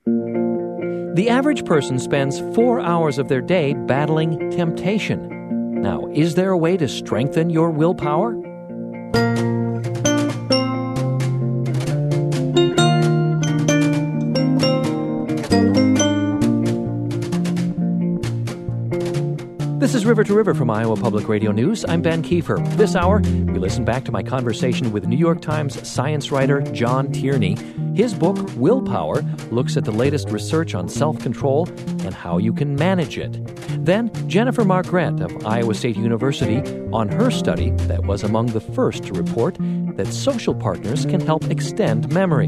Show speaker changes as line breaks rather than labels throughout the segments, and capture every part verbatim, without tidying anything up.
The average person spends four hours of their day battling temptation. Now, is there a way to strengthen your willpower? This is River to River from Iowa Public Radio News. I'm Ben Kiefer. This hour, we listen back to my conversation with New York Times science writer John Tierney. His book, Willpower, looks at the latest research on self-control and how you can manage it. Then, Jennifer Margret of Iowa State University on her study that was among the first to report that social partners can help extend memory.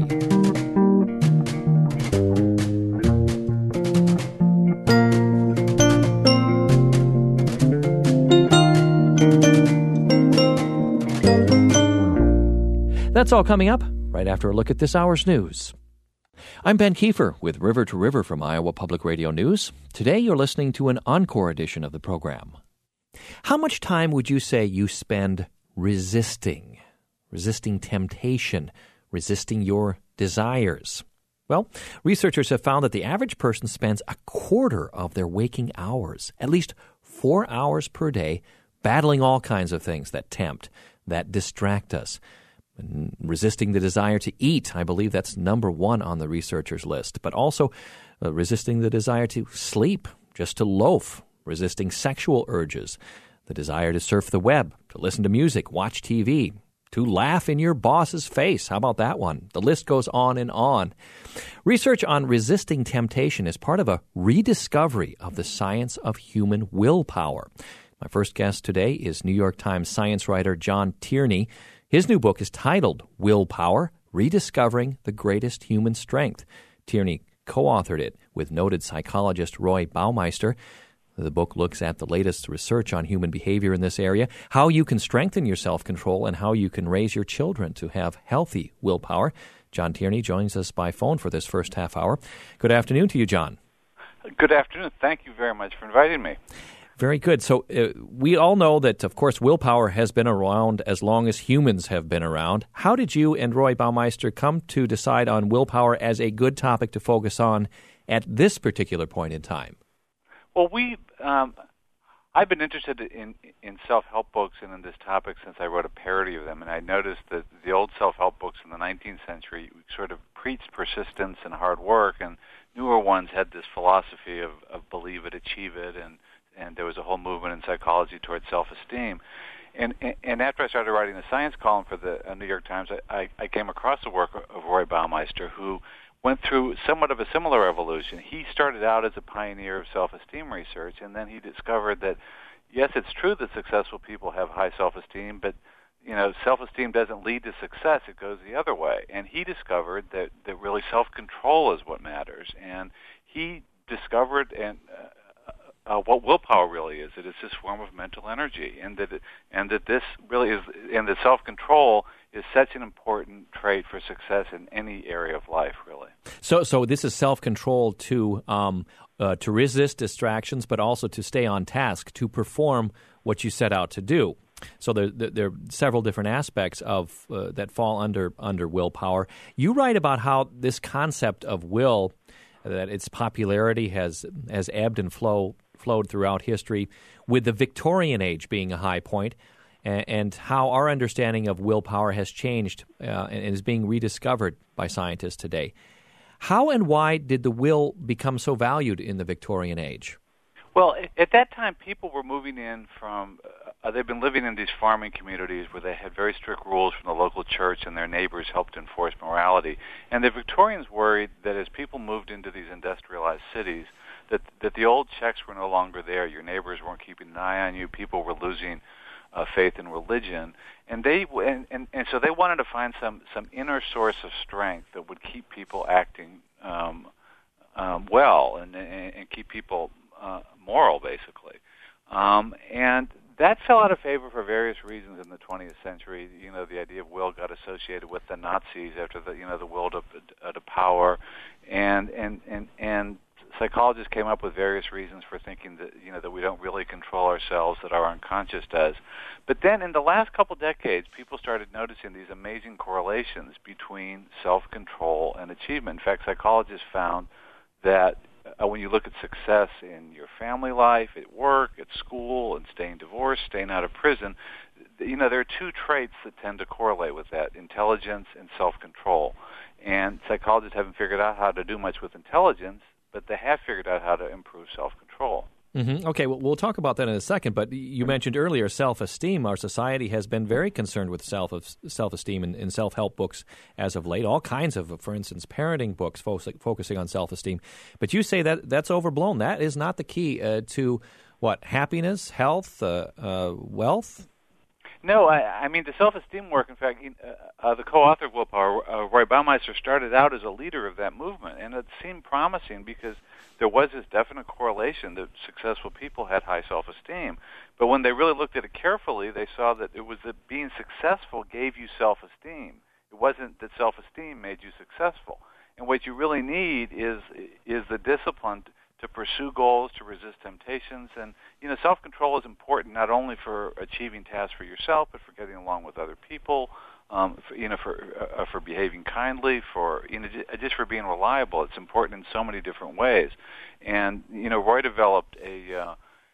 That's all coming up right after a look at this hour's news. I'm Ben Kiefer with River to River from Iowa Public Radio News. Today you're listening to an encore edition of the program. How much time would you say you spend resisting, resisting temptation, resisting your desires? Well, researchers have found that the average person spends a quarter of their waking hours, at least four hours per day, battling all kinds of things that tempt, that distract us. And resisting the desire to eat, I believe that's number one on the researchers' list. But also uh, resisting the desire to sleep, just to loaf, resisting sexual urges, the desire to surf the web, to listen to music, watch T V, to laugh in your boss's face. How about that one? The list goes on and on. Research on resisting temptation is part of a rediscovery of the science of human willpower. My first guest today is New York Times science writer John Tierney. His new book is titled Willpower, Rediscovering the Greatest Human Strength. Tierney co-authored it with noted psychologist Roy Baumeister. The book looks at the latest research on human behavior in this area, how you can strengthen your self-control, and how you can raise your children to have healthy willpower. John Tierney joins us by phone for this first half hour. Good afternoon to you, John.
Good afternoon. Thank you very much for inviting me.
Very good. So uh, we all know that, of course, willpower has been around as long as humans have been around. How did you and Roy Baumeister come to decide on willpower as a good topic to focus on at this particular point in time?
Well, we, um, I've been interested in, in self-help books and in this topic since I wrote a parody of them, and I noticed that the old self-help books in the nineteenth century sort of preached persistence and hard work, and newer ones had this philosophy of, of believe it, achieve it, and and there was a whole movement in psychology towards self-esteem. And, and and after I started writing the science column for the uh, New York Times, I, I, I came across the work of Roy Baumeister, who went through somewhat of a similar evolution. He started out as a pioneer of self-esteem research, and then he discovered that, yes, it's true that successful people have high self-esteem, but you know, self-esteem doesn't lead to success. It goes the other way. And he discovered that, that really self-control is what matters. And he discovered and uh, Uh, what willpower really is. It is this form of mental energy, and that it, and that this really is, and that self-control is such an important trait for success in any area of life, really.
So, so this is self-control to um, uh, to resist distractions, but also to stay on task, to perform what you set out to do. So there, there, there are several different aspects of uh, that fall under under willpower. You write about how this concept of will, that its popularity has has ebbed and flow. flowed throughout history, with the Victorian age being a high point, and, and how our understanding of willpower has changed uh, and is being rediscovered by scientists today. How and why did the will become so valued in the Victorian age?
Well, at that time, people were moving in from, uh, they've been living in these farming communities where they had very strict rules from the local church, and their neighbors helped enforce morality. And the Victorians worried that as people moved into these industrialized cities, that that the old checks were no longer there. Your neighbors weren't keeping an eye on you. People were losing uh, faith in religion, and they and, and, and so they wanted to find some some inner source of strength that would keep people acting um, um, well and, and and keep people uh, moral, basically. Um, and that fell out of favor for various reasons in the twentieth century. You know, the idea of will got associated with the Nazis after the you know the will to, uh, to power, and and and and. Psychologists came up with various reasons for thinking that you know that we don't really control ourselves, that our unconscious does. But then in the last couple decades, people started noticing these amazing correlations between self-control and achievement. In fact, psychologists found that uh, when you look at success in your family life, at work, at school, and staying divorced, staying out of prison, you know, there are two traits that tend to correlate with that, intelligence and self-control. And psychologists haven't figured out how to do much with intelligence, but they have figured out how to improve self-control.
Mm-hmm. Okay, well, we'll talk about that in a second, but you mentioned earlier self-esteem. Our society has been very concerned with self self-esteem in, in self-help books as of late, all kinds of, for instance, parenting books fo- focusing on self-esteem. But you say that that's overblown. That is not the key uh, to, what, happiness, health, uh, uh, wealth?
No, I, I mean, the self-esteem work, in fact, uh, uh, the co-author of Willpower, uh, Roy Baumeister, started out as a leader of that movement, and it seemed promising because there was this definite correlation that successful people had high self-esteem. But when they really looked at it carefully, they saw that it was that being successful gave you self-esteem. It wasn't that self-esteem made you successful. And what you really need is is the discipline to, to pursue goals, to resist temptations. And, you know, self-control is important not only for achieving tasks for yourself, but for getting along with other people, um, for, you know, for uh, for behaving kindly, for, you know, just for being reliable. It's important in so many different ways. And, you know, Roy developed a uh,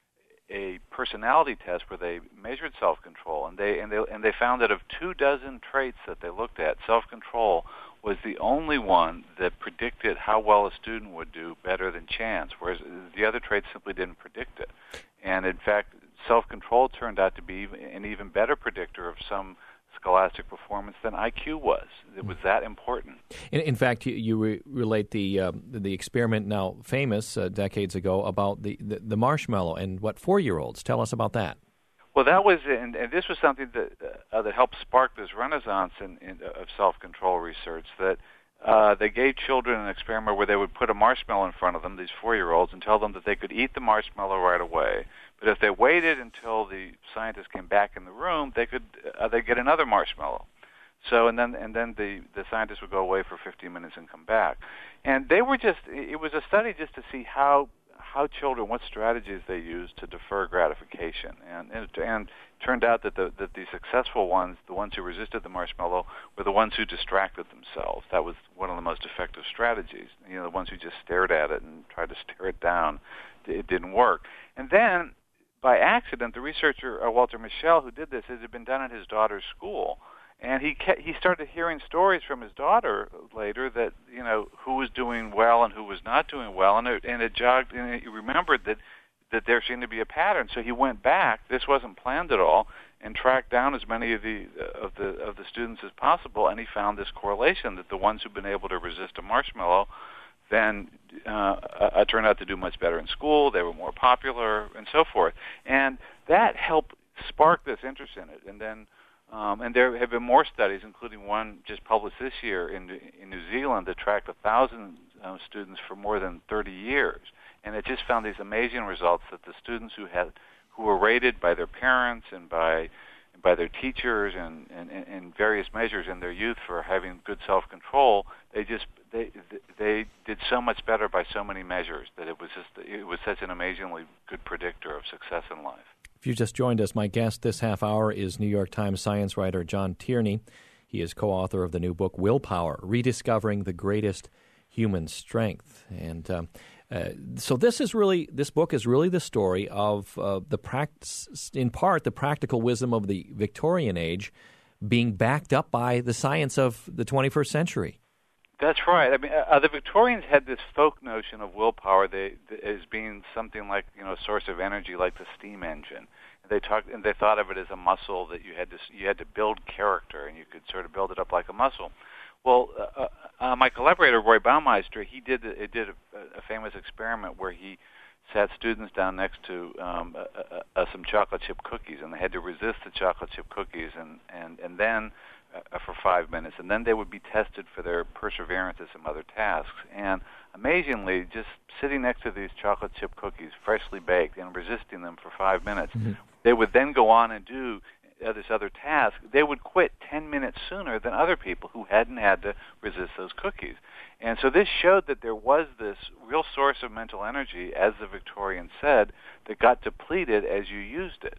a personality test where they measured self-control, and they and they and they found that of two dozen traits that they looked at, self-control was the only one that predicted how well a student would do better than chance, whereas the other traits simply didn't predict it. And in fact, self-control turned out to be an even better predictor of some scholastic performance than I Q was. It was that important.
In, in fact, you, you re- relate the uh, the experiment now famous uh, decades ago about the, the, the marshmallow and what four-year-olds. Tell us about that.
Well, that was, and, and this was something that uh, that helped spark this renaissance in, in, of self-control research. That uh, they gave children an experiment where they would put a marshmallow in front of them, these four-year-olds, and tell them that they could eat the marshmallow right away. But if they waited until the scientists came back in the room, they could uh, they get another marshmallow. So and then and then the the scientists would go away for fifteen minutes and come back. And they were just it was a study just to see how. how children, what strategies they use to defer gratification. And, and, and it turned out that the, that the successful ones, the ones who resisted the marshmallow, were the ones who distracted themselves. That was one of the most effective strategies. You know, the ones who just stared at it and tried to stare it down, it didn't work. And then, by accident, the researcher, uh, Walter Mischel, who did this, it had been done at his daughter's school. And he kept, he started hearing stories from his daughter later that, you know, who was doing well and who was not doing well, and it, and it jogged, and he remembered that, that there seemed to be a pattern. So he went back. This wasn't planned at all, and tracked down as many of the of the of the students as possible, and he found this correlation that the ones who've been able to resist a marshmallow then uh, uh, turned out to do much better in school. They were more popular, and so forth. And that helped spark this interest in it, and then. Um, and there have been more studies, including one just published this year in, in New Zealand that tracked one thousand uh, students for more than thirty years. And it just found these amazing results that the students who had who were rated by their parents and by by their teachers and, and, and various measures in their youth for having good self-control, they just they they did so much better by so many measures that it was just it was such an amazingly good predictor of success in life.
If you just joined us, my guest this half hour is New York Times science writer John Tierney. He is co-author of the new book, Willpower, Rediscovering the Greatest Human Strength. And um, uh, so this is really, this book is really the story of uh, the practice, in part, the practical wisdom of the Victorian age being backed up by the science of the twenty-first century.
That's right. I mean, uh, the Victorians had this folk notion of willpower they, as being something like, you know, a source of energy, like the steam engine. They talked, and they thought of it as a muscle that you had to you had to build character, and you could sort of build it up like a muscle. Well, uh, uh, my collaborator Roy Baumeister, he did it did a, a famous experiment where he sat students down next to um, uh, uh, some chocolate chip cookies, and they had to resist the chocolate chip cookies, and and and then. Uh, for five minutes, and then they would be tested for their perseverance at some other tasks. And amazingly, just sitting next to these chocolate chip cookies, freshly baked, and resisting them for five minutes, mm-hmm. they would then go on and do uh, this other task. They would quit ten minutes sooner than other people who hadn't had to resist those cookies. And so this showed that there was this real source of mental energy, as the Victorians said, that got depleted as you used it.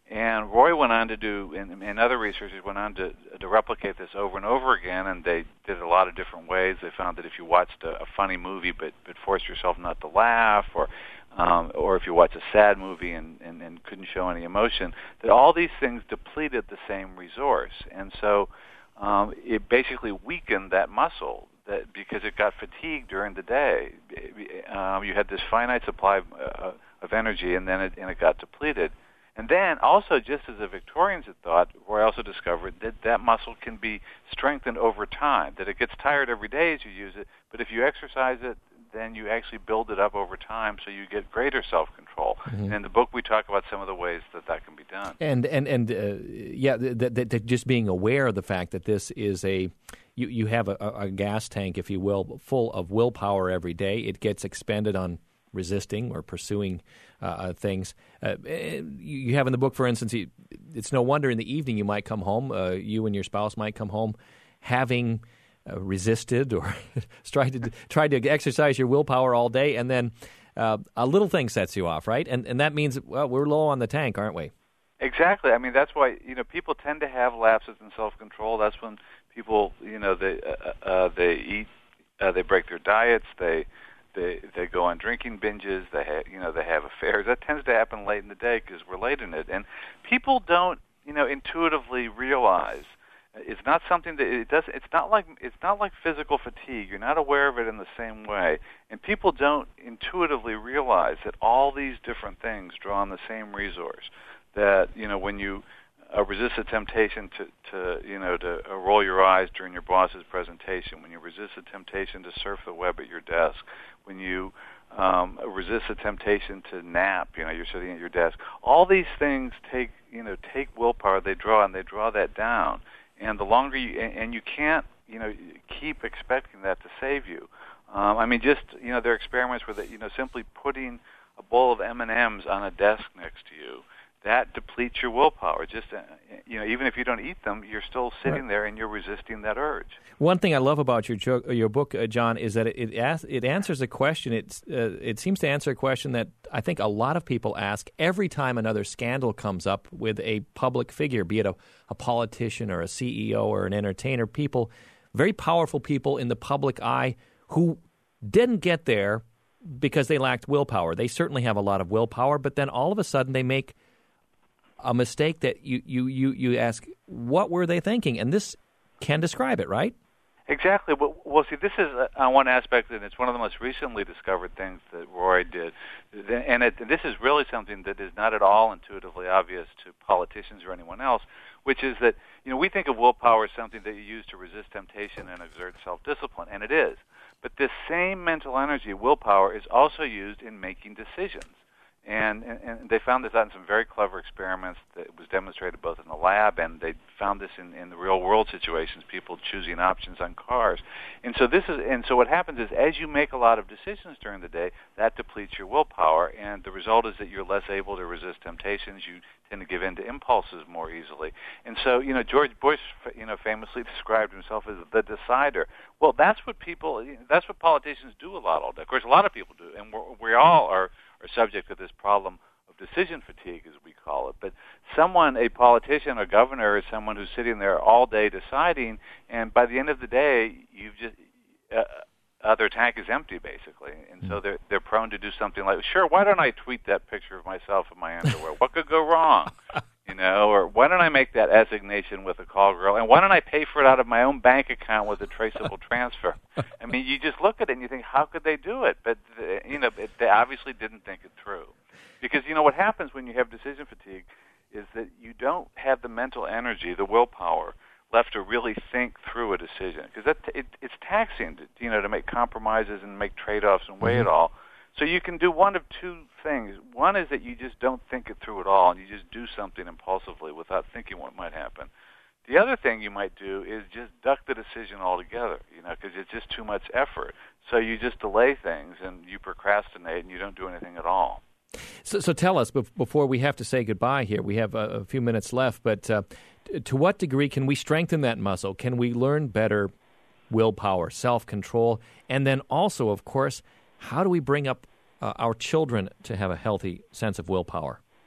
And Roy went on to do, and, and other researchers went on to, to replicate this over and over again, and they did it a lot of different ways. They found that if you watched a, a funny movie but, but forced yourself not to laugh, or um, or if you watched a sad movie and, and, and couldn't show any emotion, that all these things depleted the same resource. And so um, it basically weakened that muscle that because it got fatigued during the day. Um, you had this finite supply of, uh, of energy, and then it, and it got depleted. And then also, just as the Victorians had thought, Roy also discovered that that muscle can be strengthened over time, that it gets tired every day as you use it, but if you exercise it, then you actually build it up over time so you get greater self-control. Mm-hmm. And in the book, we talk about some of the ways that that can be done. And,
and, and uh, yeah, that, that, that just being aware of the fact that this is a, you, you have a, a gas tank, if you will, full of willpower every day. It gets expended on resisting or pursuing uh, things. Uh, you have in the book, for instance, it's no wonder in the evening you might come home, uh, you and your spouse might come home having uh, resisted or tried to tried to exercise your willpower all day, and then uh, a little thing sets you off, right? And and that means, well, we're low on the tank, aren't we?
Exactly. I mean, that's why, you know, people tend to have lapses in self-control. That's when people, you know, they uh, uh, they eat, uh, they break their diets, they They they go on drinking binges. They have, you know, they have affairs. That tends to happen late in the day because we're late in it. And people don't, you know, intuitively realize it's not something that it does. It's not like it's not like physical fatigue. You're not aware of it in the same way. And people don't intuitively realize that all these different things draw on the same resource. That, you know, when you Uh, resist the temptation to, to you know, to uh, roll your eyes during your boss's presentation, when you resist the temptation to surf the web at your desk, when you um, resist the temptation to nap, you know, you're sitting at your desk. All these things take, you know, take willpower. They draw, and they draw that down. And the longer you, and, and you can't, you know, keep expecting that to save you. Um, I mean, just, you know, there are experiments where, that, you know, simply putting a bowl of M and M's on a desk next to you, that depletes your willpower. Just, uh, you know, even if you don't eat them, you're still sitting right there and you're resisting that urge.
One thing I love about your jo- your book, uh, John, is that it it, asks, it answers a question. It's uh, it seems to answer a question that I think a lot of people ask every time another scandal comes up with a public figure, be it a, a politician or a C E O or an entertainer. People, very powerful people in the public eye who didn't get there because they lacked willpower. They certainly have a lot of willpower, but then all of a sudden they make a mistake that you, you, you, you ask, what were they thinking? And this can describe it, right?
Exactly. Well, well see, this is uh, one aspect, and it's one of the most recently discovered things that Roy did. And it, this is really something that is not at all intuitively obvious to politicians or anyone else, which is that, you know, we think of willpower as something that you use to resist temptation and exert self-discipline, and it is. But this same mental energy, willpower, is also used in making decisions. And, and, and they found this out in some very clever experiments that was demonstrated both in the lab, and they found this in, in the real world situations, people choosing options on cars. And so this is, and so what happens is, as you make a lot of decisions during the day, that depletes your willpower, and the result is that you're less able to resist temptations. You tend to give in to impulses more easily. And so, you know, George Bush, you know, famously described himself as the decider. Well, that's what people, that's what politicians do a lot all day. Of course, a lot of people do, and we're, we all are. are subject to this problem of decision fatigue, as we call it. But someone, a politician or governor, is someone who's sitting there all day deciding, and by the end of the day, you've just uh, uh, their tank is empty, basically. And so they're they're prone to do something like, sure, why don't I tweet that picture of myself in my underwear? What could go wrong? You know, or why don't I make that assignation with a call girl? And why don't I pay for it out of my own bank account with a traceable transfer? I mean, you just look at it and you think, how could they do it? But, uh, you know, it, they obviously didn't think it through. Because, you know, what happens when you have decision fatigue is that you don't have the mental energy, the willpower, left to really think through a decision. Because that it, it's taxing, to, you know, to make compromises and make trade-offs and weigh mm-hmm. it all. So you can do one of two things. One is that you just don't think it through at all, and you just do something impulsively without thinking what might happen. The other thing you might do is just duck the decision altogether, you know, because it's just too much effort. So you just delay things, and you procrastinate, and you don't do anything at all.
So, so tell us, before we have to say goodbye here, we have a, a few minutes left, but uh, to what degree can we strengthen that muscle? Can we learn better willpower, self-control, and then also, of course, how do we bring up uh, our children to have a healthy sense of willpower?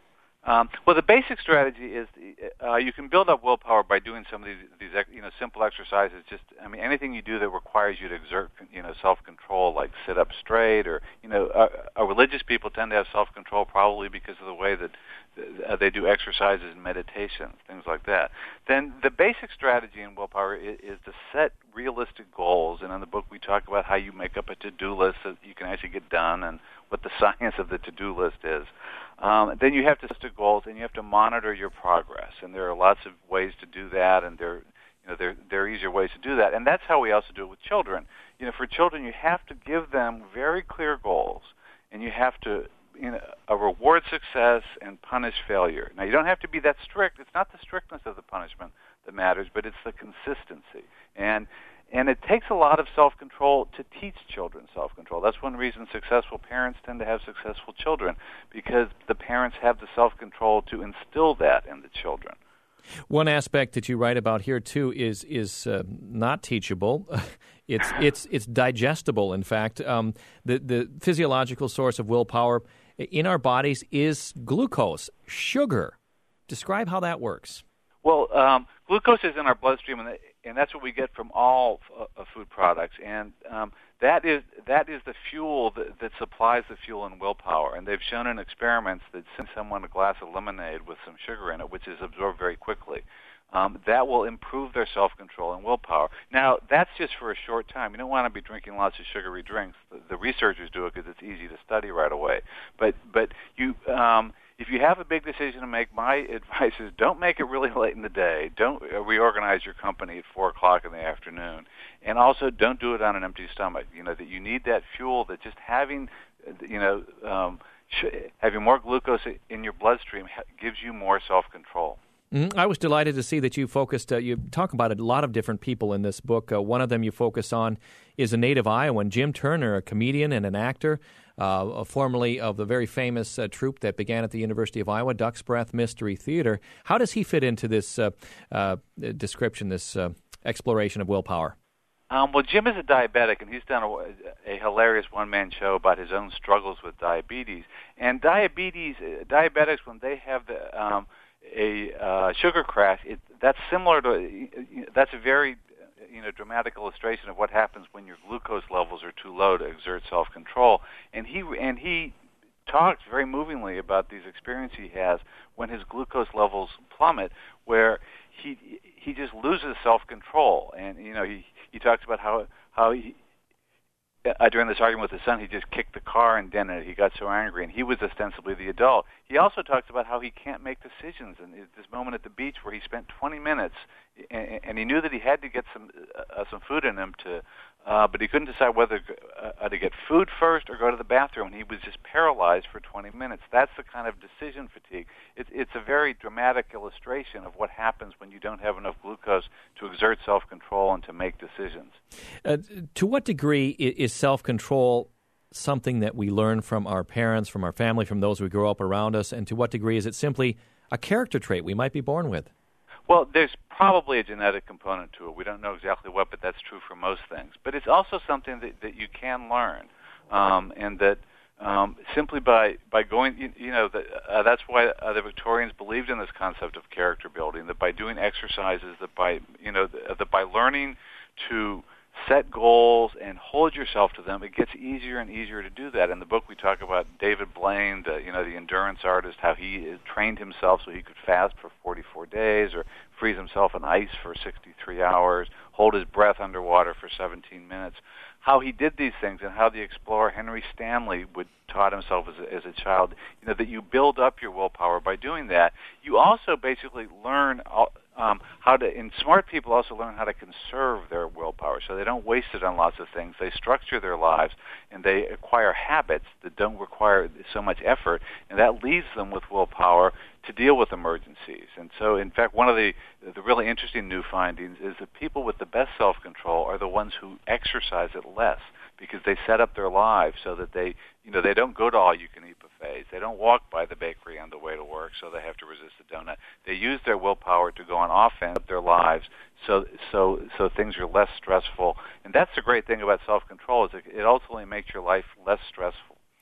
Um, well, the basic strategy is uh, you can build up willpower by doing some of these, these you know, simple exercises. Just, I mean, anything you do that requires you to exert, you know, self-control, like sit up straight, or, you know, uh, uh, religious people tend to have self-control probably because of the way that uh, they do exercises and meditation, things like that. Then the basic strategy in willpower is, is to set realistic goals. And in the book, we talk about how you make up a to-do list that you can actually get done, and what the science of the to-do list is. Um, then you have to set goals, and you have to monitor your progress. And there are lots of ways to do that, and there, you know, there there are easier ways to do that. And that's how we also do it with children. You know, for children, you have to give them very clear goals, and you have to, you know, uh, reward success and punish failure. Now, you don't have to be that strict. It's not the strictness of the punishment that matters, but it's the consistency. And And it takes a lot of self-control to teach children self-control. That's one reason successful parents tend to have successful children, because the parents have the self-control to instill that in the children.
One aspect that you write about here too is is uh, not teachable. It's it's it's digestible. In fact, um, the the physiological source of willpower in our bodies is glucose, sugar. Describe how that works.
Well, um, glucose is in our bloodstream, and, and that's what we get from all uh, food products. And um, that is that is the fuel that, that supplies the fuel and willpower. And they've shown in experiments that send someone a glass of lemonade with some sugar in it, which is absorbed very quickly, um, that will improve their self-control and willpower. Now, that's just for a short time. You don't want to be drinking lots of sugary drinks. The, the researchers do it because it's easy to study right away. But but you. Um, If you have a big decision to make, my advice is don't make it really late in the day. Don't reorganize your company at four o'clock in the afternoon. And also don't do it on an empty stomach. You know, that you need that fuel, that just having, you know, um, having more glucose in your bloodstream gives you more self-control.
Mm-hmm. I was delighted to see that you focused, uh, you talk about a lot of different people in this book. Uh, one of them you focus on is a native Iowan, Jim Turner, a comedian and an actor, uh, formerly of the very famous uh, troupe that began at the University of Iowa, Duck's Breath Mystery Theater. How does he fit into this uh, uh, description, this uh, exploration of willpower?
Um, well, Jim is a diabetic, and he's done a, a hilarious one-man show about his own struggles with diabetes. And diabetes, uh, diabetics, when they have the um, a uh, sugar crash, it, that's similar to, that's a very, you know, dramatic illustration of what happens when your glucose levels are too low to exert self-control. And he and he talks very movingly about these experiences he has when his glucose levels plummet, where he he just loses self-control. And you know, he he talks about how how he. Uh, during this argument with his son, he just kicked the car and dented it. He got so angry, and he was ostensibly the adult. He also talks about how he can't make decisions, and this moment at the beach where he spent twenty minutes, and, and he knew that he had to get some uh, some food in him to, uh, but he couldn't decide whether uh, to get food first or go to the bathroom, and he was just paralyzed for twenty minutes. That's the kind of decision fatigue. It's it's a very dramatic illustration of what happens when you don't have enough glucose to exert self-control and to make decisions.
Uh, to what degree is self-control something that we learn from our parents, from our family, from those who grow up around us, and to what degree is it simply a character trait we might be born with?
Well, there's probably a genetic component to it. We don't know exactly what, but that's true for most things. But it's also something that, that you can learn, um, and that um, simply by, by going, you, you know, the, uh, that's why uh, the Victorians believed in this concept of character building, that by doing exercises, that by, you know, the, that by learning to set goals and hold yourself to them, it gets easier and easier to do that. In the book, we talk about David Blaine, the, you know, the endurance artist, how he trained himself so he could fast for forty-four days or freeze himself in ice for sixty-three hours, hold his breath underwater for seventeen minutes. How he did these things, and how the explorer Henry Stanley would taught himself as a, as a child, you know, that you build up your willpower by doing that. You also basically learn um, how to, and smart people also learn how to conserve their willpower, so they don't waste it on lots of things. They structure their lives, and they acquire habits that don't require so much effort, and that leaves them with willpower to deal with emergencies. And so, in fact, one of the the really interesting new findings is that people with the best self-control are the ones who exercise it less, because they set up their lives so that they, you know, they don't go to all-you-can-eat buffets. They don't walk by the bakery on the way to work, so they have to resist a donut. They use their willpower to go on offense of their lives, so so so things are less stressful. And that's the great thing about self-control, is it, it ultimately makes your life less stressful.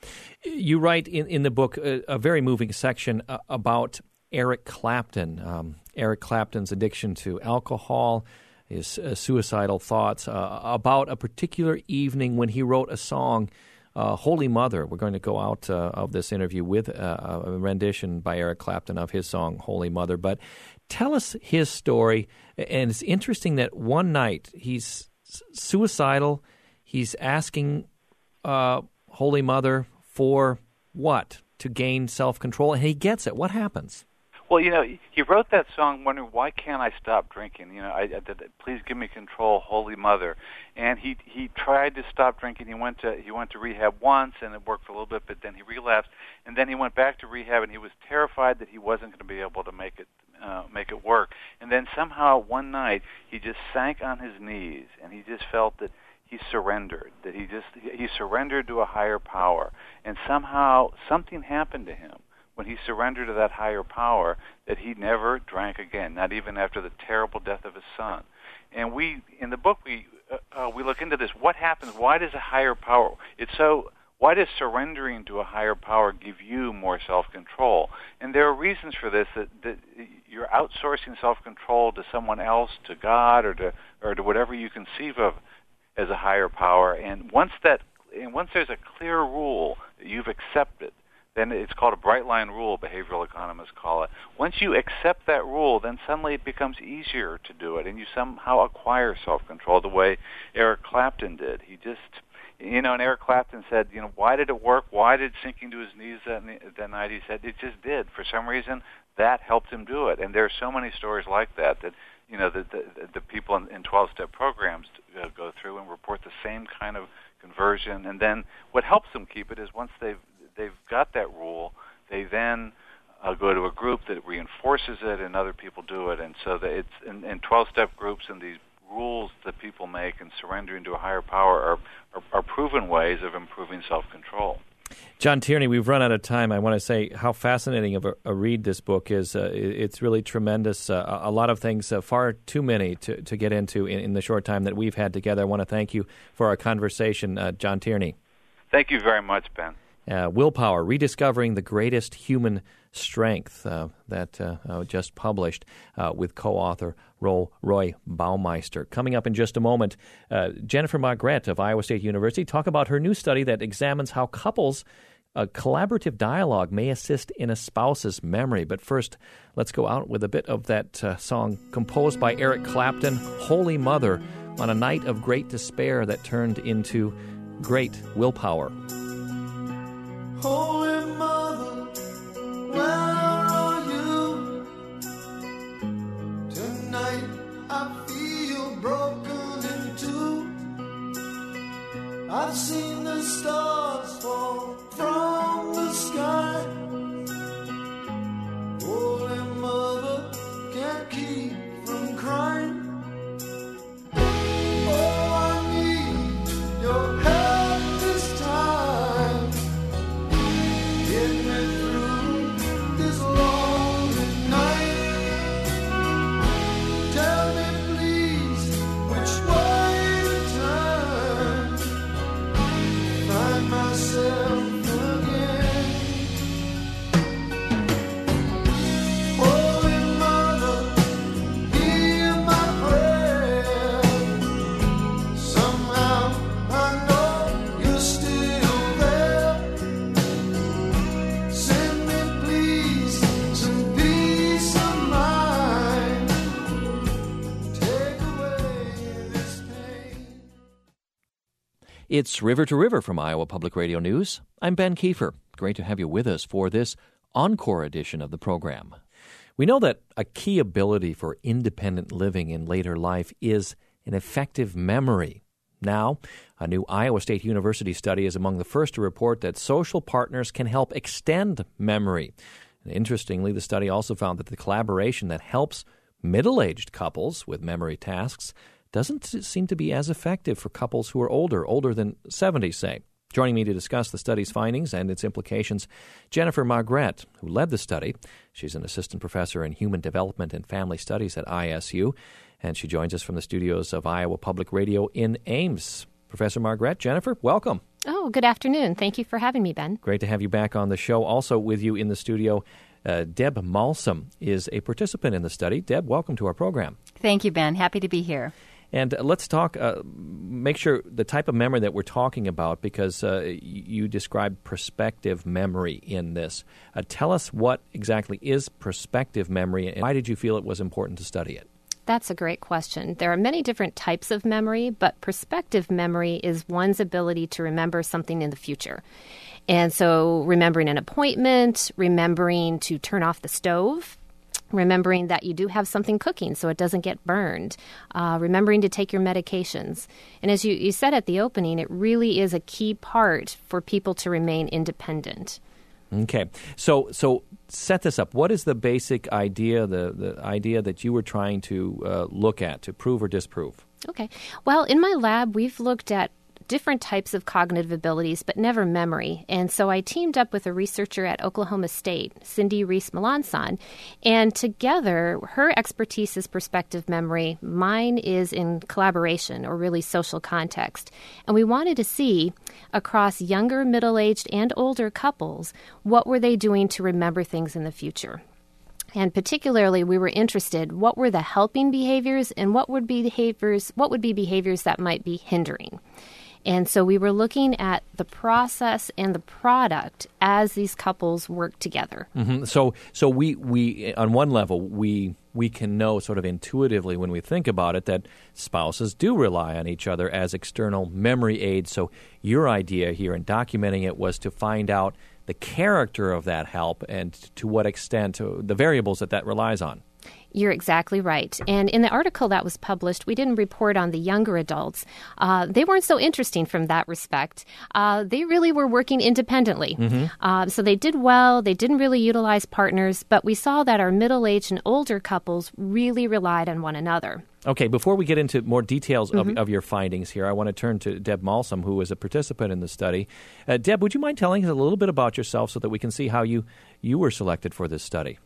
You write in, in the book a, a very moving section uh, about Eric Clapton, um, Eric Clapton's addiction to alcohol, his uh, suicidal thoughts, uh, about a particular evening when he wrote a song, uh, Holy Mother. We're going to go out uh, of this interview with uh, a rendition by Eric Clapton of his song, Holy Mother. But tell us his story. And it's interesting that one night he's suicidal. He's asking uh, Holy Mother for what? To gain self-control. And he gets it. What happens?
Well, you know, he wrote that song wondering, why can't I stop drinking? You know, I, I, please give me control, Holy Mother. And he he tried to stop drinking. He went to he went to rehab once, and it worked for a little bit, but then he relapsed. And then he went back to rehab, and he was terrified that he wasn't going to be able to make it uh, make it work. And then somehow one night he just sank on his knees, and he just felt that he surrendered, that he just he surrendered to a higher power, and somehow something happened to him when he surrendered to that higher power, that he never drank again, not even after the terrible death of his son. And we, in the book, we uh, uh, we look into this. What happens? Why does a higher power? It's so. Why does surrendering to a higher power give you more self-control? And there are reasons for this. That, that you're outsourcing self-control to someone else, to God, or to or to whatever you conceive of as a higher power. And once that, and once there's a clear rule that you've accepted, then it's called a bright line rule, behavioral economists call it. Once you accept that rule, then suddenly it becomes easier to do it, and you somehow acquire self-control the way Eric Clapton did. He just, you know, and Eric Clapton said, you know, why did it work? Why did sinking to his knees that, that night? He said it just did. For some reason, that helped him do it. And there are so many stories like that that, you know, the, the, the people in, in twelve-step programs uh, go through and report the same kind of conversion. And then what helps them keep it is once they've they've got that rule, they then uh, go to a group that reinforces it, and other people do it. And so that it's in, in twelve-step groups, and these rules that people make and surrendering to a higher power are, are, are proven ways of improving self-control.
John Tierney, we've run out of time. I want to say how fascinating of a, a read this book is. Uh, it's really tremendous. Uh, a lot of things, uh, far too many to, to get into in, in the short time that we've had together. I want to thank you for our conversation, uh, John Tierney.
Thank you very much, Ben.
Uh, Willpower, Rediscovering the Greatest Human Strength, uh, that uh, uh, just published uh, with co-author Ro- Roy Baumeister. Coming up in just a moment, uh, Jennifer Margret of Iowa State University talk about her new study that examines how couples uh, collaborative dialogue may assist in a spouse's memory. But first, let's go out with a bit of that uh, song composed by Eric Clapton, Holy Mother, on a night of great despair that turned into great willpower.
Holy Mother, where are you? Tonight I feel broken in two. I've seen the stars fall from the sky. Holy Mother, can't keep from crying. Oh, I need your help this time. Get me through this lonely night. Tell me please which way to turn. Find myself again. Holy Mother, hear my prayer. Somehow I know you're still there. Send me please some peace of mind. Take away this pain.
It's River to River from Iowa Public Radio News. I'm Ben Kiefer. Great to have you with us for this encore edition of the program. We know that a key ability for independent living in later life is an effective memory. Now, a new Iowa State University study is among the first to report that social partners can help extend memory. And interestingly, the study also found that the collaboration that helps middle-aged couples with memory tasks doesn't seem to be as effective for couples who are older, older than seventy, say. Joining me to discuss the study's findings and its implications, Jennifer Margret, who led the study. She's an assistant professor in human development and family studies at I S U, and she joins us from the studios of Iowa Public Radio in Ames. Professor Margret, Jennifer, welcome.
Oh, good afternoon. Thank you for having me, Ben.
Great to have you back on the show. Also with you in the studio, uh, Deb Malsom is a participant in the study. Deb, welcome to our program.
Thank you, Ben. Happy to be here.
And uh, let's talk, uh, make sure the type of memory that we're talking about, because uh, y- you described prospective memory in this. Uh, tell us what exactly is prospective memory, and why did you feel it was important to study it?
That's a great question. There are many different types of memory, but prospective memory is one's ability to remember something in the future. And so remembering an appointment, remembering to turn off the stove, remembering that you do have something cooking so it doesn't get burned, uh, remembering to take your medications. And as you, you said at the opening, it really is a key part for people to remain independent.
Okay. So so set this up. What is the basic idea, the, the idea that you were trying to uh, look at, to prove or disprove?
Okay. Well, in my lab, we've looked at different types of cognitive abilities, but never memory. And so I teamed up with a researcher at Oklahoma State, Cindy Reese-Melanson, and together, her expertise is prospective memory. Mine is in collaboration, or really social context. And we wanted to see, across younger, middle-aged, and older couples, what were they doing to remember things in the future. And particularly, we were interested, what were the helping behaviors, and what would be behaviors, what would be behaviors that might be hindering. And so we were looking at the process and the product as these couples work together.
Mm-hmm. So, so we, we on one level, we we can know sort of intuitively when we think about it that spouses do rely on each other as external memory aids. So your idea here in documenting it was to find out the character of that help and to what extent, uh, the variables that that relies on.
You're exactly right. And in the article that was published, we didn't report on the younger adults. Uh, they weren't so interesting from that respect. Uh, they really were working independently. Mm-hmm. Uh, so they did well. They didn't really utilize partners. But we saw that our middle-aged and older couples really relied on one another.
Okay, before we get into more details
Mm-hmm.
of, of your findings here, I want to turn to Deb Malsom, who is a participant in the study. Uh, Deb, would you mind telling us a little bit about yourself so that we can see how you, you were selected for this study?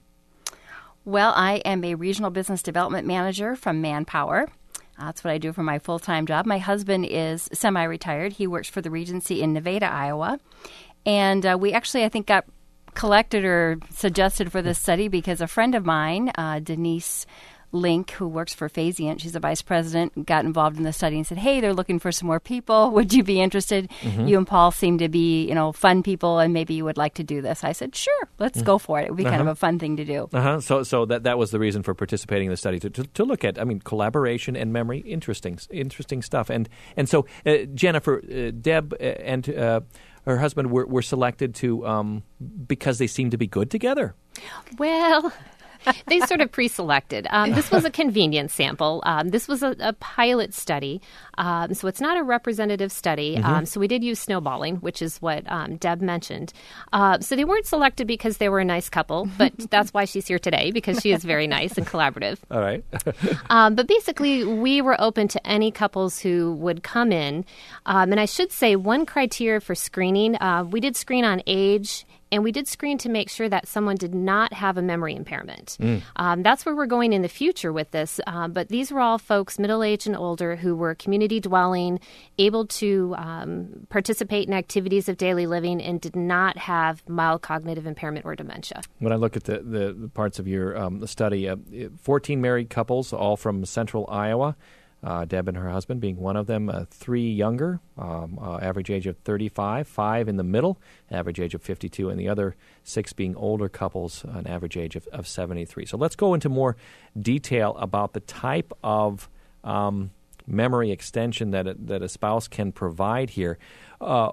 Well, I am a regional business development manager from Manpower. Uh, that's what I do for my full-time job. My husband is semi-retired. He works for the Regency in Nevada, Iowa. And uh, we actually, I think, got collected or suggested for this study because a friend of mine, uh, Denise Link, who works for Phasient, she's a vice president, got involved in the study and said, hey, they're looking for some more people. Would you be interested? Mm-hmm. You and Paul seem to be, you know, fun people, and maybe you would like to do this. I said, sure, let's mm-hmm. go for it. It would be uh-huh. kind of a fun thing to do.
Uh-huh. So so that, that was the reason for participating in the study, to, to, to look at, I mean, collaboration and memory, interesting interesting stuff. And and so, uh, Jennifer, uh, Deb uh, and uh, her husband were, were selected to um, because they seemed to be good together.
Well... They sort of pre-selected. Um, this was a convenience sample. Um, this was a, a pilot study, um, so it's not a representative study. Mm-hmm. Um, so we did use snowballing, which is what um, Deb mentioned. Uh, so they weren't selected because they were a nice couple, but that's why she's here today, because she is very nice and collaborative.
All right.
um, but basically, we were open to any couples who would come in. Um, and I should say, one criteria for screening, uh, we did screen on age. And we did screen to make sure that someone did not have a memory impairment. Mm. Um, that's where we're going in the future with this. Uh, but these were all folks middle-aged and older who were community dwelling, able to um, participate in activities of daily living, and did not have mild cognitive impairment or dementia.
When I look at the, the, the parts of your um, study, uh, fourteen married couples, all from central Iowa. Uh, Deb and her husband being one of them, uh, three younger, um, uh, average age of thirty-five, five in the middle, average age of fifty-two, and the other six being older couples, an average age of, of seventy-three. So let's go into more detail about the type of um, memory extension that a, that a spouse can provide here. Uh,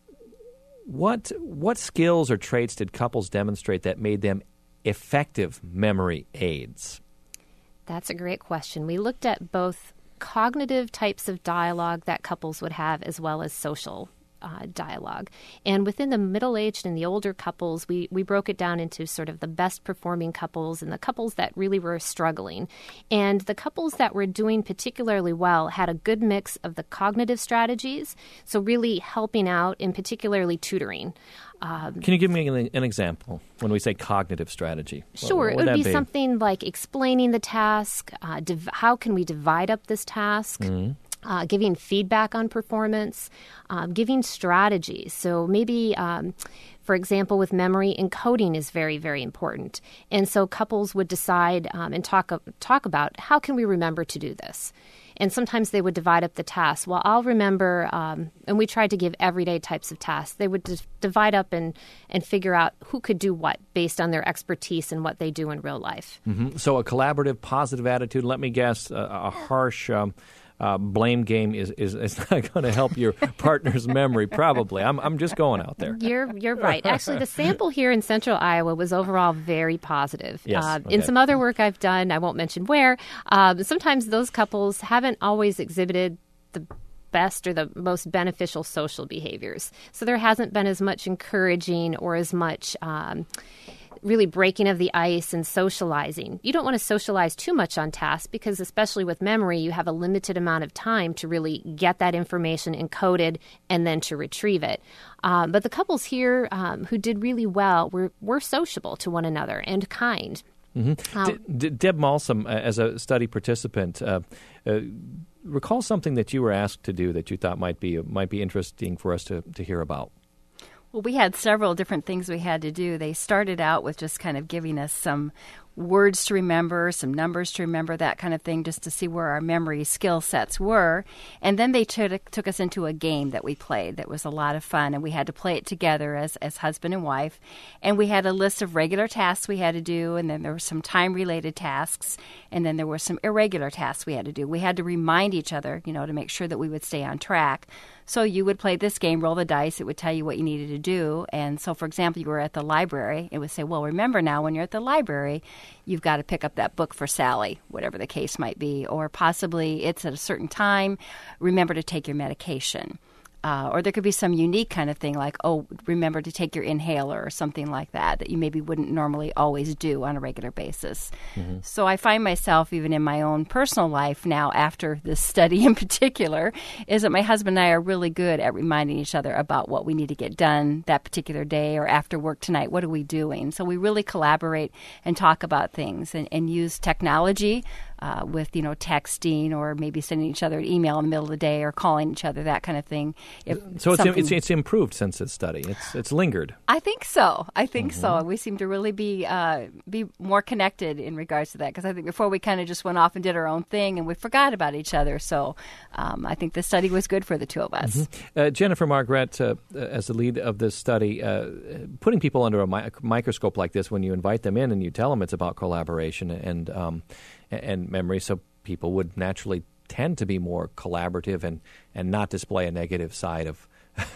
what what skills or traits did couples demonstrate that made them effective memory aids?
That's a great question. We looked at both cognitive types of dialogue that couples would have, as well as social uh, dialogue. And within the middle-aged and the older couples, we, we broke it down into sort of the best-performing couples and the couples that really were struggling. And the couples that were doing particularly well had a good mix of the cognitive strategies, so really helping out, and particularly tutoring.
Um, Can you give me an, an example when we say cognitive strategy?
Sure.
What, what
it would be,
be
something like explaining the task. Uh, div- how can we divide up this task?
Mm-hmm.
Uh, giving feedback on performance, um, giving strategies. So maybe, um, for example, with memory, encoding is very, very important. And so couples would decide um, and talk talk about how can we remember to do this. And sometimes they would divide up the tasks. Well, I'll remember, um, and we tried to give everyday types of tasks. They would d- divide up and, and figure out who could do what based on their expertise and what they do in real life.
Mm-hmm. So a collaborative, positive attitude. Let me guess, a, a harsh um, uh, blame game is, is, is not going to help your partner's memory, probably. I'm I'm just going out there.
You're you're right. Actually, the sample here in Central Iowa was overall very positive.
Yes,
Uh,
okay.
In some other work I've done, I won't mention where, um, sometimes those couples haven't always exhibited the best or the most beneficial social behaviors. So there hasn't been as much encouraging or as much um, really breaking of the ice and socializing. You don't want to socialize too much on tasks because, especially with memory, you have a limited amount of time to really get that information encoded and then to retrieve it. Um, but the couples here um, who did really well were, were sociable to one another and kind.
Mm-hmm.
Um,
D- D- Deb Malsom, uh, as a study participant, uh, uh, recall something that you were asked to do that you thought might be might be interesting for us to, to hear about.
Well, we had several different things we had to do. They started out with just kind of giving us some words to remember, some numbers to remember, that kind of thing, just to see where our memory skill sets were. And then they took, took us into a game that we played that was a lot of fun, and we had to play it together as, as husband and wife. And we had a list of regular tasks we had to do, and then there were some time-related tasks, and then there were some irregular tasks we had to do. We had to remind each other, you know, to make sure that we would stay on track. So you would play this game, roll the dice. It would tell you what you needed to do. And so, for example, you were at the library. It would say, well, remember now when you're at the library, you've got to pick up that book for Sally, whatever the case might be. Or possibly it's at a certain time. Remember to take your medication. Uh, or there could be some unique kind of thing like, oh, remember to take your inhaler or something like that that you maybe wouldn't normally always do on a regular basis. Mm-hmm. So I find myself, even in my own personal life now, after this study in particular, is that my husband and I are really good at reminding each other about what we need to get done that particular day or after work tonight. What are we doing? So we really collaborate and talk about things and, and use technology Uh, with, you know, texting or maybe sending each other an email in the middle of the day or calling each other, that kind of thing. If
so it's, it's it's improved since this study. It's it's lingered.
I think so. I think
Mm-hmm.
so. We seem to really be uh, be more connected in regards to that, because I think before we kind of just went off and did our own thing and we forgot about each other. So um, I think this study was good for the two of us.
Mm-hmm. Uh, Jennifer Margret, uh, as the lead of this study, uh, putting people under a mi- microscope like this, when you invite them in and you tell them it's about collaboration and um, and memory, so people would naturally tend to be more collaborative and, and not display a negative side of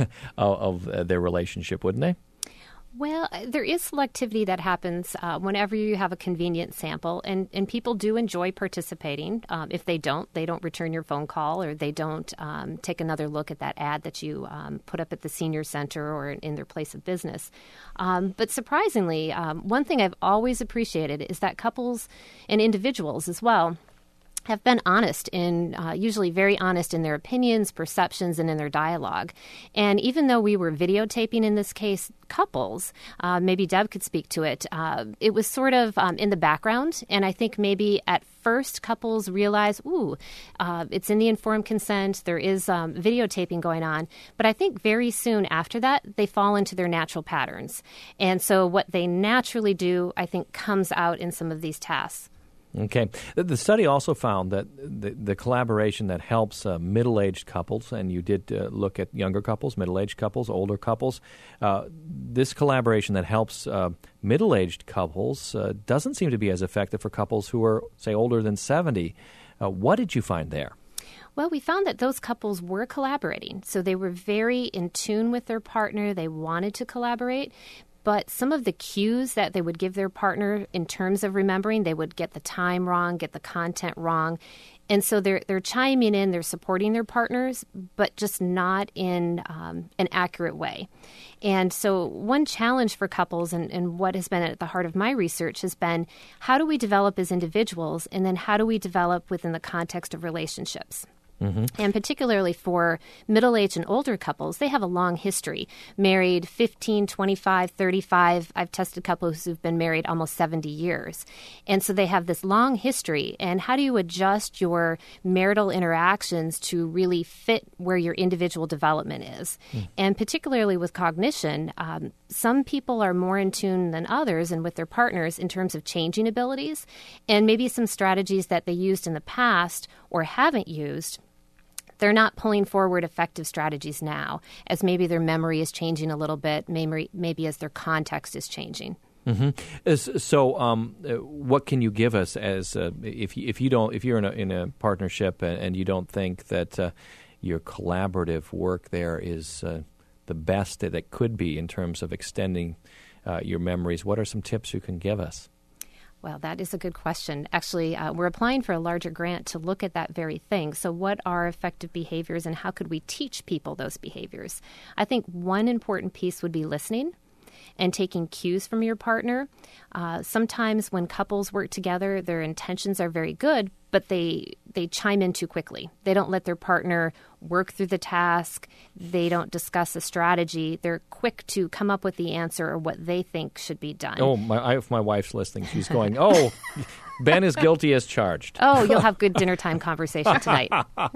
of, of uh, their relationship, wouldn't they?
Well, there is selectivity that happens uh, whenever you have a convenient sample, and, and people do enjoy participating. Um, if they don't, they don't return your phone call, or they don't um, take another look at that ad that you um, put up at the senior center or in their place of business. Um, but surprisingly, um, one thing I've always appreciated is that couples and individuals as well have been honest in, uh, usually very honest in their opinions, perceptions, and in their dialogue. And even though we were videotaping, in this case, couples, uh, maybe Deb could speak to it, uh, it was sort of um, in the background. And I think maybe at first couples realize, ooh, uh, it's in the informed consent, there is um, videotaping going on. But I think very soon after that, they fall into their natural patterns. And so what they naturally do, I think, comes out in some of these tasks.
Okay. The study also found that the, the collaboration that helps uh, middle-aged couples, and you did uh, look at younger couples, middle-aged couples, older couples, uh, this collaboration that helps uh, middle-aged couples uh, doesn't seem to be as effective for couples who are, say, older than seventy. Uh, what did you find there?
Well, we found that those couples were collaborating. So they were very in tune with their partner. They wanted to collaborate. But some of the cues that they would give their partner in terms of remembering, they would get the time wrong, get the content wrong. And so they're they're chiming in, they're supporting their partners, but just not in um, an accurate way. And so one challenge for couples, and, and what has been at the heart of my research, has been how do we develop as individuals, and then how do we develop within the context of relationships? Mm-hmm. And particularly for middle-aged and older couples, they have a long history. Married fifteen, twenty-five, thirty-five. I've tested couples who've been married almost seventy years. And so they have this long history. And how do you adjust your marital interactions to really fit where your individual development is? Mm. And particularly with cognition, um, some people are more in tune than others and with their partners in terms of changing abilities, and maybe some strategies that they used in the past or haven't used. They're not pulling forward effective strategies now, as maybe their memory is changing a little bit, maybe, maybe as their context is changing.
Mm-hmm. So, um, what can you give us as uh, if you, if you don't if you're in a, in a partnership and, and you don't think that uh, your collaborative work there is uh, the best that it could be in terms of extending uh, your memories? What are some tips you can give us?
Well, that is a good question. Actually, uh, we're applying for a larger grant to look at that very thing. So what are effective behaviors and how could we teach people those behaviors? I think one important piece would be listening and taking cues from your partner. Uh, sometimes when couples work together, their intentions are very good, but they they chime in too quickly. They don't let their partner work through the task. They don't discuss a strategy. They're quick to come up with the answer or what they think should be done.
Oh, my, I, if my wife's listening, she's going, oh, Ben is guilty as charged.
Oh, you'll have good dinner time conversation tonight.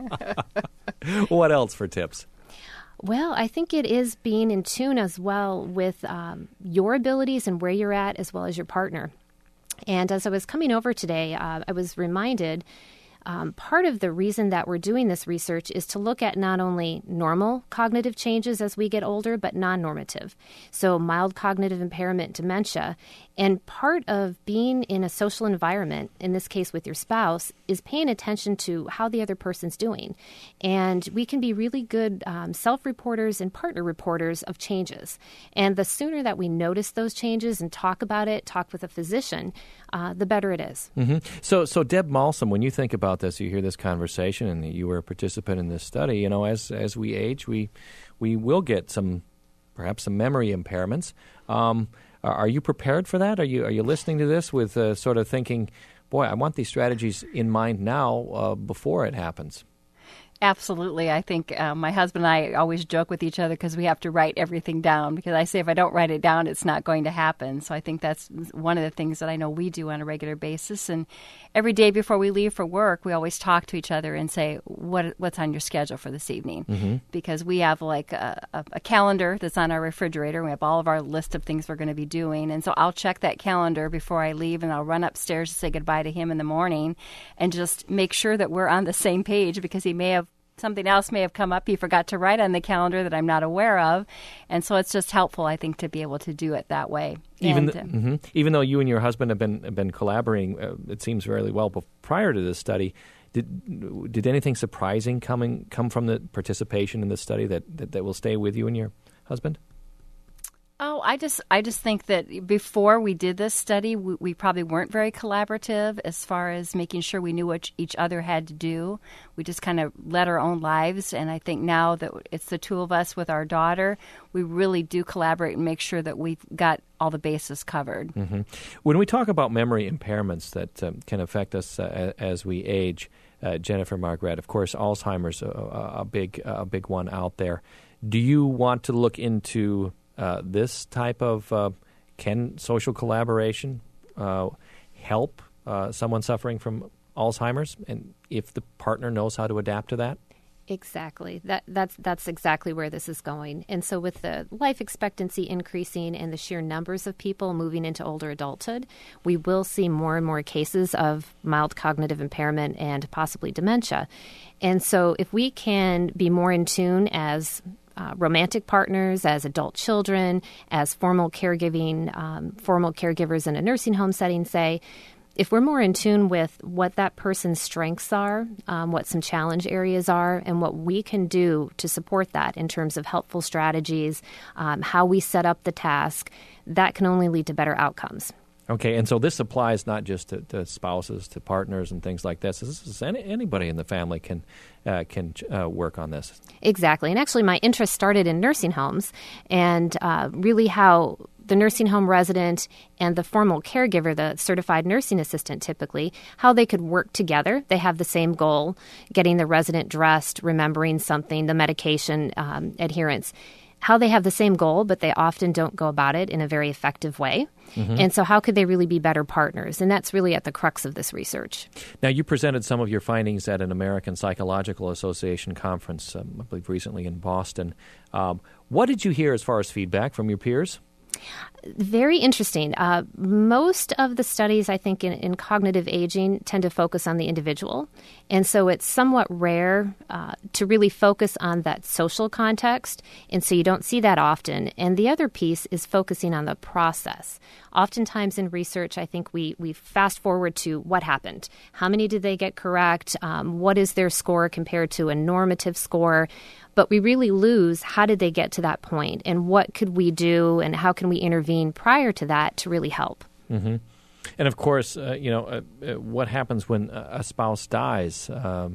What else for tips?
Well, I think it is being in tune as well with um, your abilities and where you're at as well as your partner. And as I was coming over today, uh, I was reminded um, part of the reason that we're doing this research is to look at not only normal cognitive changes as we get older, but non-normative. So mild cognitive impairment, dementia. And part of being in a social environment, in this case with your spouse, is paying attention to how the other person's doing. And we can be really good um, self-reporters and partner reporters of changes. And the sooner that we notice those changes and talk about it, talk with a physician, uh, the better it is.
Mm-hmm. So, so Deb Malsom, when you think about this, you hear this conversation, and you were a participant in this study. You know, as as we age, we we will get some, perhaps some memory impairments. Um, Are you prepared for that? Are you are you listening to this with uh, sort of thinking, boy, I want these strategies in mind now uh, before it happens?
Absolutely. I think uh, my husband and I always joke with each other because we have to write everything down, because I say if I don't write it down, it's not going to happen. So I think that's one of the things that I know we do on a regular basis. And every day before we leave for work, we always talk to each other and say, what what's on your schedule for this evening? Mm-hmm. Because we have like a, a, a calendar that's on our refrigerator. We have all of our list of things we're going to be doing. And so I'll check that calendar before I leave, and I'll run upstairs to say goodbye to him in the morning and just make sure that we're on the same page, because he may have something else may have come up he forgot to write on the calendar that I'm not aware of. And so it's just helpful, I think, to be able to do it that way.
Even
and,
th- mm-hmm. even though you and your husband have been have been collaborating, uh, it seems fairly well. But prior to this study, did did anything surprising coming come from the participation in this study that, that, that will stay with you and your husband?
Oh, I just I just think that before we did this study, we, we probably weren't very collaborative as far as making sure we knew what each other had to do. We just kind of led our own lives. And I think now that it's the two of us with our daughter, we really do collaborate and make sure that we've got all the bases covered.
Mm-hmm. When we talk about memory impairments that um, can affect us uh, as we age, uh, Jennifer Margret, of course, Alzheimer's a, a big a big one out there. Do you want to look into Uh, this type of, uh, can social collaboration uh, help uh, someone suffering from Alzheimer's, and if the partner knows how to adapt to that?
Exactly. That that's that's exactly where this is going. And so with the life expectancy increasing and the sheer numbers of people moving into older adulthood, we will see more and more cases of mild cognitive impairment and possibly dementia. And so if we can be more in tune as Uh, romantic partners, as adult children, as formal caregiving, um, formal caregivers in a nursing home setting, say, if we're more in tune with what that person's strengths are, um, what some challenge areas are, and what we can do to support that in terms of helpful strategies, um, how we set up the task, that can only lead to better outcomes.
Okay, and so this applies not just to, to spouses, to partners and things like this. This is any, anybody in the family can uh, can uh, work on this.
Exactly, and actually my interest started in nursing homes and uh, really how the nursing home resident and the formal caregiver, the certified nursing assistant typically, how they could work together. They have the same goal, getting the resident dressed, remembering something, the medication um, adherence. How they have the same goal, but they often don't go about it in a very effective way. Mm-hmm. And so how could they really be better partners? And that's really at the crux of this research.
Now, you presented some of your findings at an American Psychological Association conference, um, I believe recently in Boston. Um, what did you hear as far as feedback from your peers?
Very interesting. Uh, most of the studies, I think, in, in cognitive aging tend to focus on the individual. And so it's somewhat rare uh, to really focus on that social context. And so you don't see that often. And the other piece is focusing on the process. Oftentimes in research, I think we, we fast forward to what happened. How many did they get correct? Um, what is their score compared to a normative score? But we really lose how did they get to that point and what could we do and how can we intervene prior to that to really help.
Mm-hmm. And of course, uh, you know, uh, uh, what happens when a spouse dies? Um,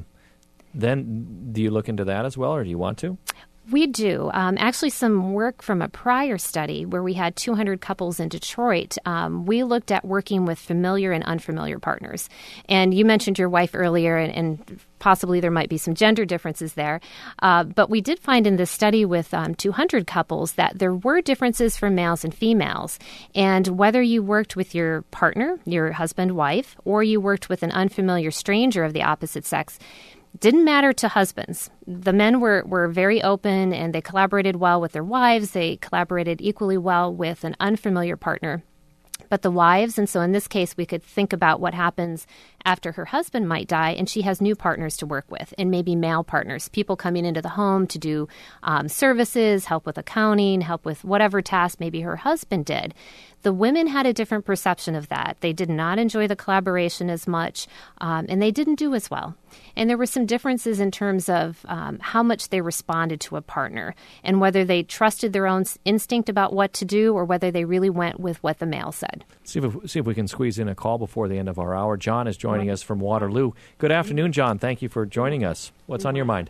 then do you look into that as well, or do you want to?
We do. Um, actually, some work from a prior study where we had two hundred couples in Detroit, um, we looked at working with familiar and unfamiliar partners. And you mentioned your wife earlier, and, and possibly there might be some gender differences there. Uh, but we did find in this study with um, two hundred couples that there were differences for males and females. And whether you worked with your partner, your husband, wife, or you worked with an unfamiliar stranger of the opposite sex, didn't matter to husbands. The men were, were very open and they collaborated well with their wives. They collaborated equally well with an unfamiliar partner. But the wives, and so in this case, we could think about what happens after her husband might die and she has new partners to work with, and maybe male partners, people coming into the home to do um, services, help with accounting, help with whatever task maybe her husband did. The women had a different perception of that. They did not enjoy the collaboration as much, um, and they didn't do as well. And there were some differences in terms of um, how much they responded to a partner and whether they trusted their own instinct about what to do or whether they really went with what the male said.
See if, see if we can squeeze in a call before the end of our hour. John is joining us from Waterloo. Good afternoon, John. Thank you for joining us. What's on your mind?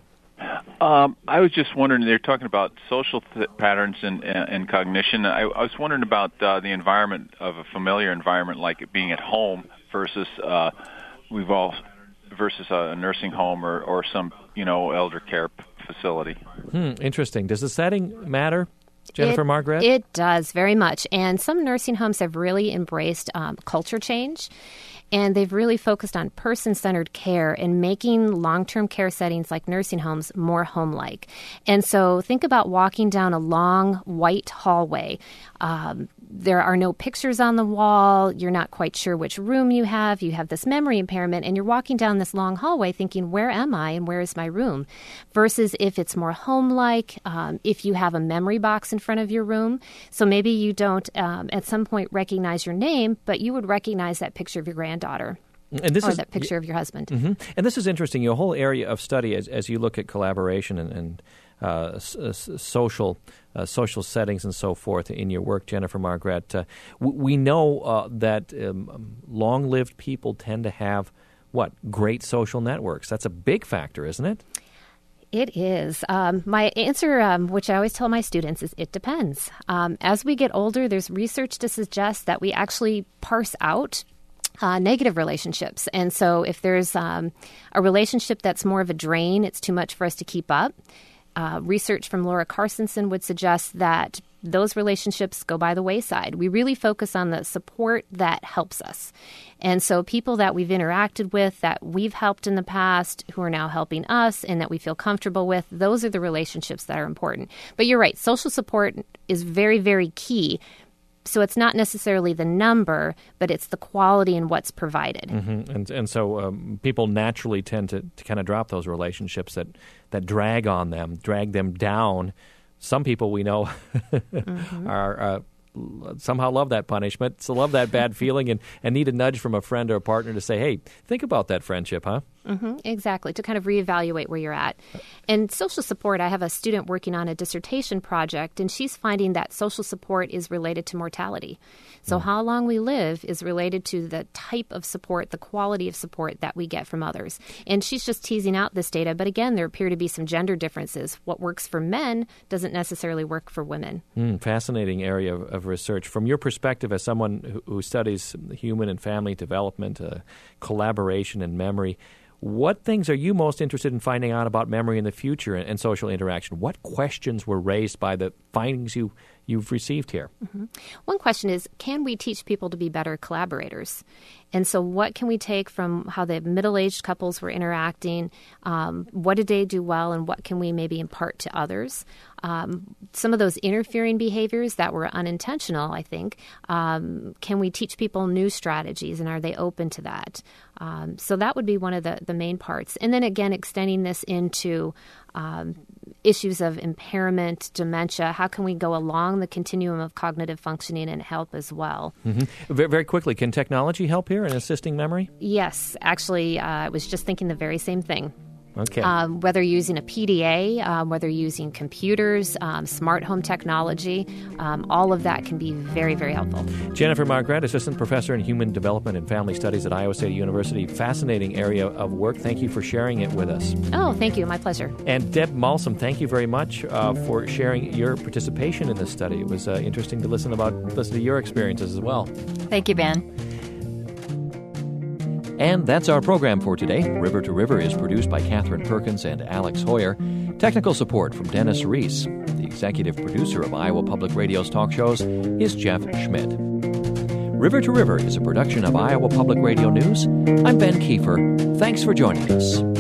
Um, I was just wondering, they're talking about social th- patterns and, and cognition. I, I was wondering about uh, the environment of a familiar environment, like it being at home versus uh, we've all versus a nursing home or, or some, you know, elder care p- facility.
Hmm, interesting. Does the setting matter, Jennifer
it,
Margaret?
It does very much. And some nursing homes have really embraced um, culture change. And they've really focused on person-centered care and making long-term care settings like nursing homes more home-like. And so think about walking down a long white hallway. Um, there are no pictures on the wall. You're not quite sure which room you have. You have this memory impairment, and you're walking down this long hallway thinking, where am I and where is my room? Versus if it's more home-like, um, if you have a memory box in front of your room. So maybe you don't um, at some point recognize your name, but you would recognize that picture of your granddaughter.
And this
or
is,
that picture of your husband.
Mm-hmm. And this is interesting. Your whole area of study, as, as you look at collaboration and, and uh, s- s- social uh, social settings and so forth in your work, Jennifer Margaret, uh, w- we know uh, that um, long-lived people tend to have, what, great social networks. That's a big factor, isn't it?
It is. Um, my answer, um, which I always tell my students, is it depends. Um, as we get older, there's research to suggest that we actually parse out Uh, negative relationships. And so if there's um, a relationship that's more of a drain, it's too much for us to keep up. Uh, research from Laura Carstensen would suggest that those relationships go by the wayside. We really focus on the support that helps us. And so people that we've interacted with, that we've helped in the past, who are now helping us and that we feel comfortable with, those are the relationships that are important. But you're right, social support is very, very key. So it's not necessarily the number, but it's the quality and what's provided.
Mm-hmm. And and so um, people naturally tend to, to kind of drop those relationships that, that drag on them, drag them down. Some people we know mm-hmm. are uh, somehow love that punishment, so love that bad feeling and, and need a nudge from a friend or a partner to say, hey, think about that friendship, huh?
Mm-hmm, exactly, to kind of reevaluate where you're at. And social support, I have a student working on a dissertation project, and she's finding that social support is related to mortality. So mm. how long we live is related to the type of support, the quality of support that we get from others. And she's just teasing out this data, but again, there appear to be some gender differences. What works for men doesn't necessarily work for women.
Mm, fascinating area of, of research. From your perspective as someone who, who studies human and family development, uh, collaboration and memory, what things are you most interested in finding out about memory in the future and, and social interaction? What questions were raised by the findings you, you've received here?
Mm-hmm. One question is, can we teach people to be better collaborators? And so what can we take from how the middle-aged couples were interacting? Um, what did they do well, and what can we maybe impart to others? Um, some of those interfering behaviors that were unintentional, I think, um, can we teach people new strategies, and are they open to that? Um, so that would be one of the, the main parts. And then again, extending this into um, issues of impairment, dementia. How can we go along the continuum of cognitive functioning and help as well?
Mm-hmm. Very, very quickly, can technology help here in assisting memory?
Yes. Actually, uh, I was just thinking the very same thing.
Okay.
Um, whether using a P D A, um, whether using computers, um, smart home technology, um, all of that can be very, very helpful.
Jennifer Margret, Assistant Professor in Human Development and Family Studies at Iowa State University. Fascinating area of work. Thank you for sharing it with us.
Oh, thank you. My pleasure.
And Deb Malsom, thank you very much uh, for sharing your participation in this study. It was uh, interesting to listen about listen to your experiences as well.
Thank you, Ben.
And that's our program for today. River to River is produced by Catherine Perkins and Alex Hoyer. Technical support from Dennis Reese. The executive producer of Iowa Public Radio's talk shows is Jeff Schmidt. River to River is a production of Iowa Public Radio News. I'm Ben Kiefer. Thanks for joining us.